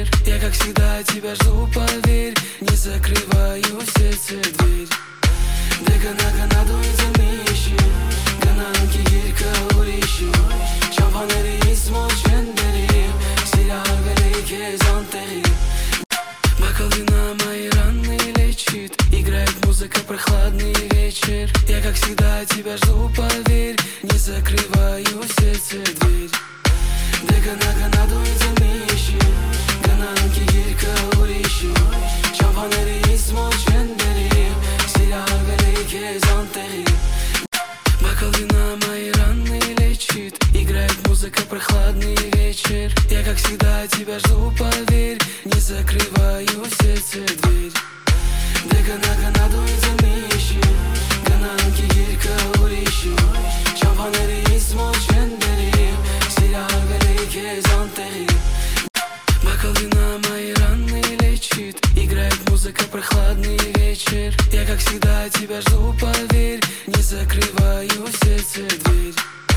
Я как всегда тебя жду, поверь, не закрываю сердце дверь. Degana gana duyzamishi Gana ki girka urishi Çampaneri ismo çenderi Silah великий зонтери. Бокалина мои раны лечит. Играет музыка, прохладный вечер. Я как всегда тебя жду, поверь, не закрываю сердце дверь. Degana gana duyzamishi Gana ki girka urishi Çampaneri ismo çenderi Silah великий зонтери. Бокалина мои раны лечит. Играет музыка, прохладный вечер. Я как всегда тебя жду, поверь, не закрываю сердце дверь. Degana gana duyzamishi Gana ki girka urishi Çampaneri ismo çenderi Silah великий зонтери. Бокалина мои раны лечит. Играет музыка, прохладный вечер. Я как всегда тебя жду,